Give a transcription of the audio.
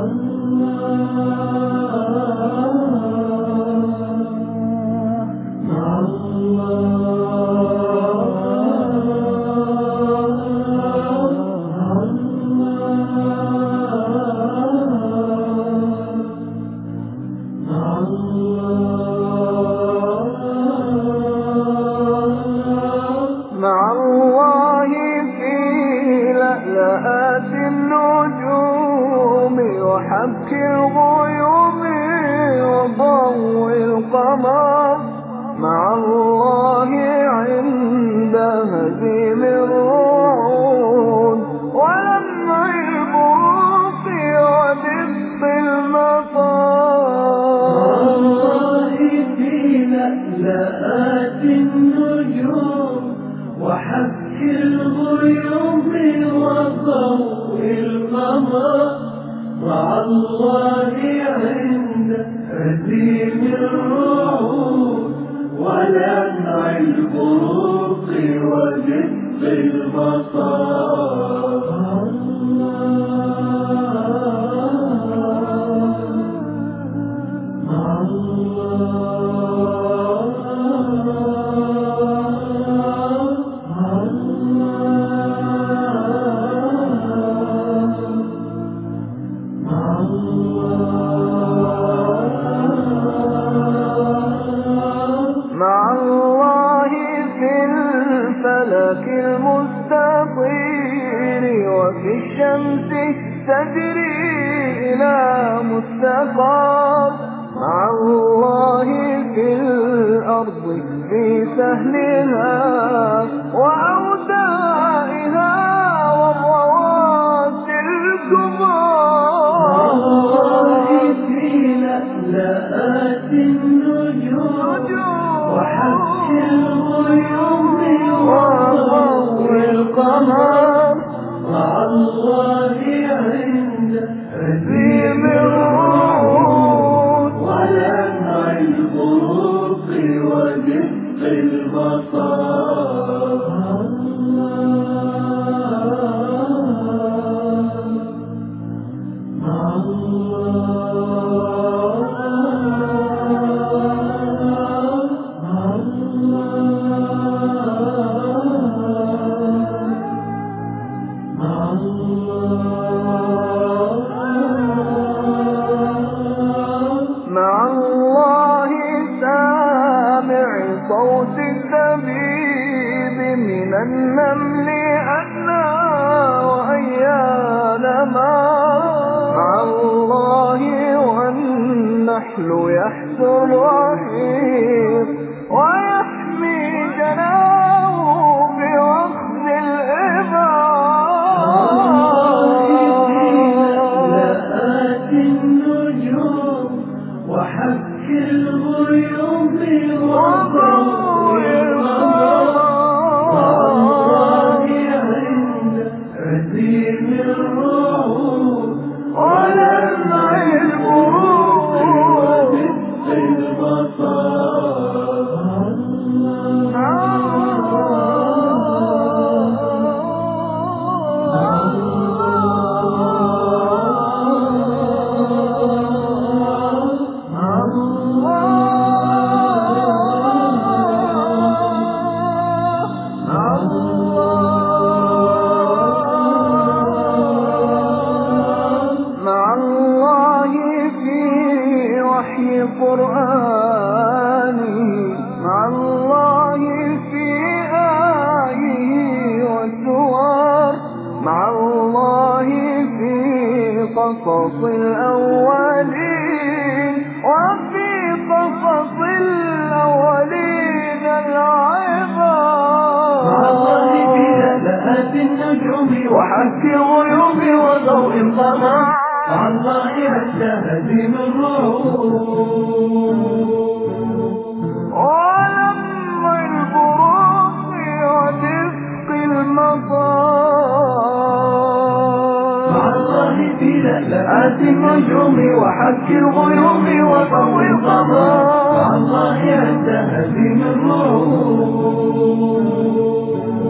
مع الله في لألآت النجوم وحبك الغيوم وضوء القمر، مع الله عند هزيم الرعود ولمع البروق ودق المطر. مع الله في لألآت النجوم وحبك الغيوم وضوء القمر، مع الله عند هزيم الرعود ولمع البروق ودق المطر. مع الله في الفلك المستطير وفي الشمس تجري إلى مستقر، مع الله في الأرض في سهلها وأودائها والرواسي الكبار. لألآت النجوم وحبك الغيوم وضوء القمر، مع الله عند هزيم الرعود ولمع البروق ودق المطر. مع الله سامع صوت الدبيب من النمل أدنى وأيان ما، مع الله والنحل يحثو الرحيق ويحمي جناه بوخز وحبك الغيوم وضوء القمر، مع الله عند هزيم الرعود ولمع البروق ودق المطر. قرآنه، مع الله في آيه والسور، مع الله في قصص الأولين وفي قصص الأولين العبر. مع الله في لألآت النجوم وحبك الغيوم وضوء القمر، مع الله عند هزيم الرعود ولمع البروق ودق المطر. مع الله في لألآت النجوم وحبك الغيوم وضوء القمر، مع الله عند هزيم الرعود